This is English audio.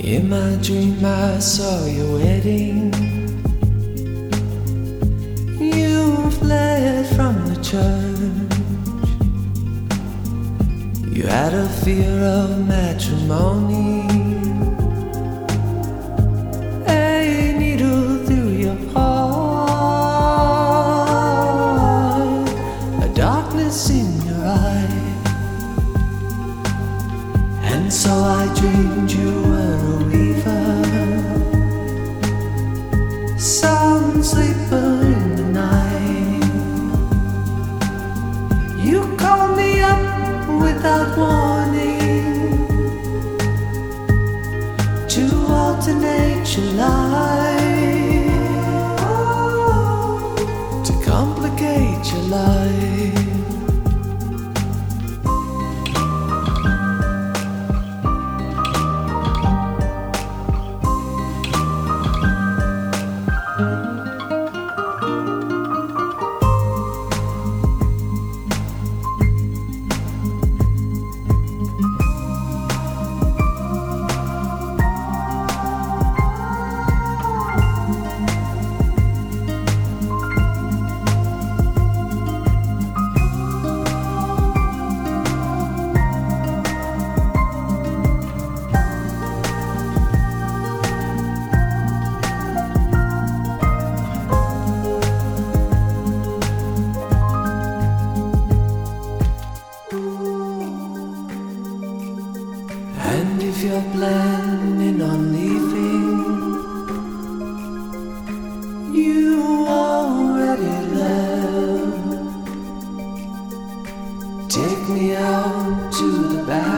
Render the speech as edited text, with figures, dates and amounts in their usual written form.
In my dream I saw your wedding. You fled from the church. You had a fear of matrimony. A needle through your heart, a darkness in your eye. And so I dreamed you were a weaver, some sleeper in the night. You called me up without warning to alternate your life, to complicate your life. And if you're planning on leaving, you already left. Take me out to the back.